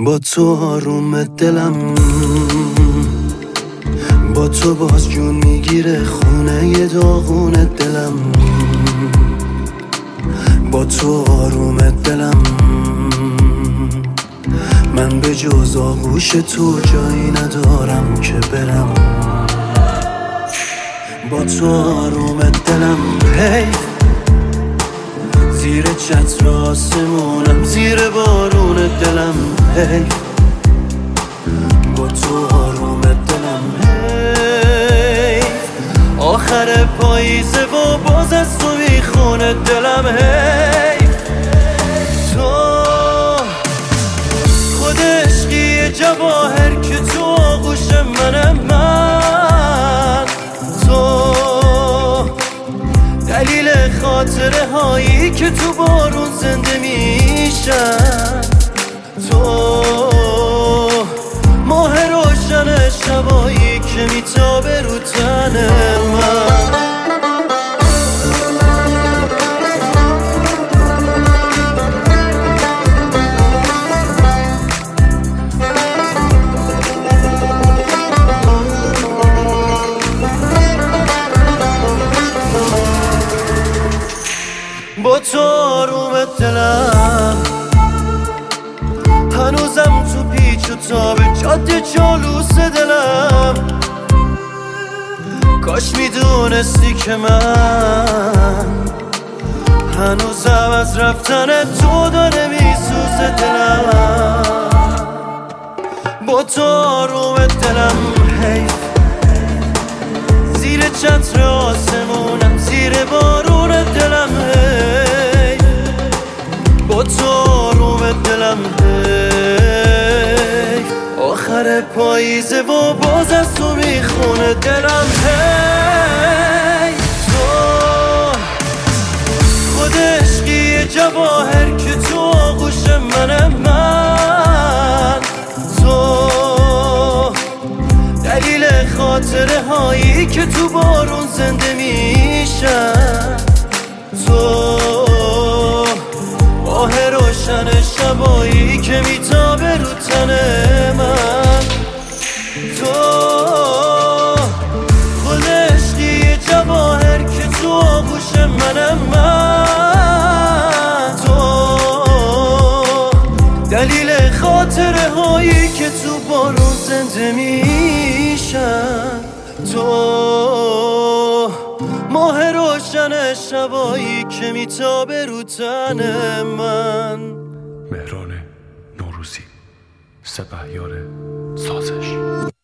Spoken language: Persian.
با تو آروم دلم، با تو باز جون میگیره خونه داغون دلم. با تو آروم دلم، من به جز آغوش تو جایی ندارم که برم. با تو آروم دلم، هی زیر چتر آسمونم، زیر بارون دلم، هی با تو آروم دلم، هی آخر پاییزه و باز از تو میخونه دلم. هی تو خود عشقی جواهر که تو آغوش منم، من تو دلیل خاطره هایی که تو بارون زنده میشن، تو ماه روشن شبایی که میتابه رو تن من. با تو آروم دلم، هنوزم تو پیچ و تاب جاده جالوس دلم. کاش میدونستی که من هنوزم از رفتن تو داره میسوزه دلم. با تو آروم دلم، حیف زیر چتر آسمونم، زیر بارون دلم، هی با تو آروم دلم، هی آخر پاییزه و باز از تو میخونه دلم. هی تو خود عشقی جواهر که تو آغوش منم، من تو دلیل خاطره هایی که تو بارون زنده میشن، تو ماه روشن شبایی که میتابه رو تن من. تو خود عشقی جواهر که تو آغوش منم، من تو دلیل خاطره هایی که تو بارون زنده میشن، تو ماه روشن شبایی که میتابه رو تن من. مهران نوروزی، سپهیار سازش.